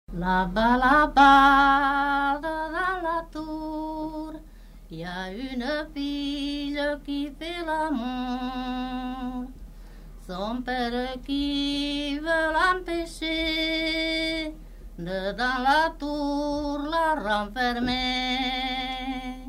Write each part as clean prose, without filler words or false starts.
Là-bas, dans la tour, il y a une fille qui fait l'amour. Son père qui veut l'empêcher de dans la tour la renfermer.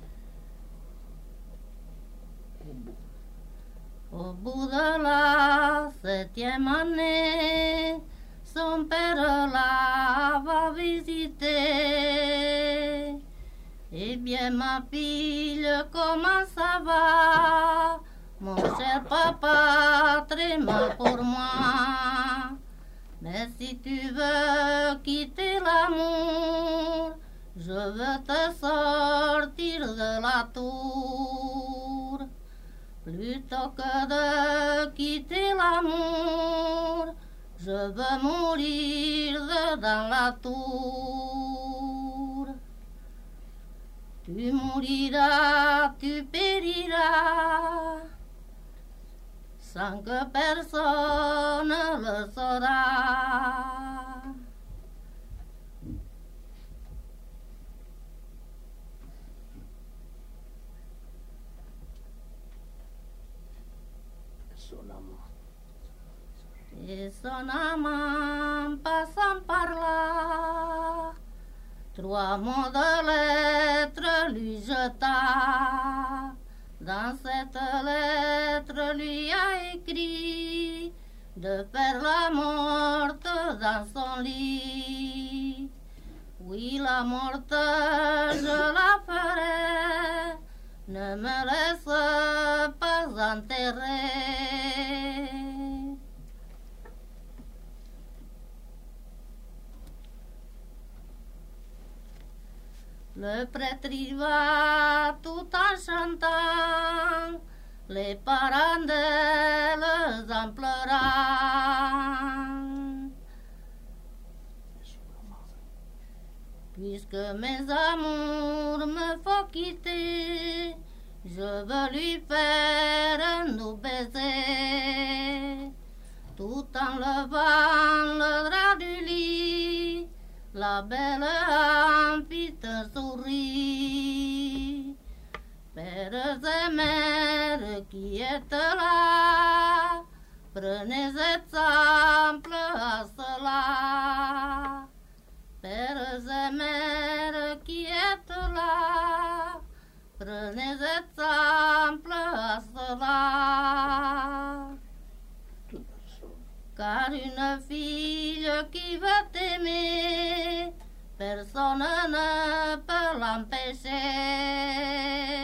Au bout de la 7e année, son père la va visiter. Eh bien ma fille, comment ça va? Mon cher papa, très mal pour moi. Mais si tu veux quitter l'amour, je veux te sortir de la tour. Plutôt que de quitter l'amour, je veux mourir dans la tour. Tu mouriras, tu périras, sans que personne le saura. Et son amant passant par là, 3 mots de lettre lui jeta. Dans cette lettre lui a écrit de faire la morte dans son lit. Oui, la morte, je la ferai, ne me laisse pas enterrer. Le prêtre y va tout en chantant, les parents d'elles en pleurant. Puisque mes amours me font quitter, je veux lui faire un doux baiser, tout en levant le drap du lit. La belle en fit un sourire. Pères et mères qui êtes là, prenez exemple à cela. Pères et mères qui êtes là, prenez exemple à cela. Car une fille qui veut t'aimer, personne ne peut l'empêcher.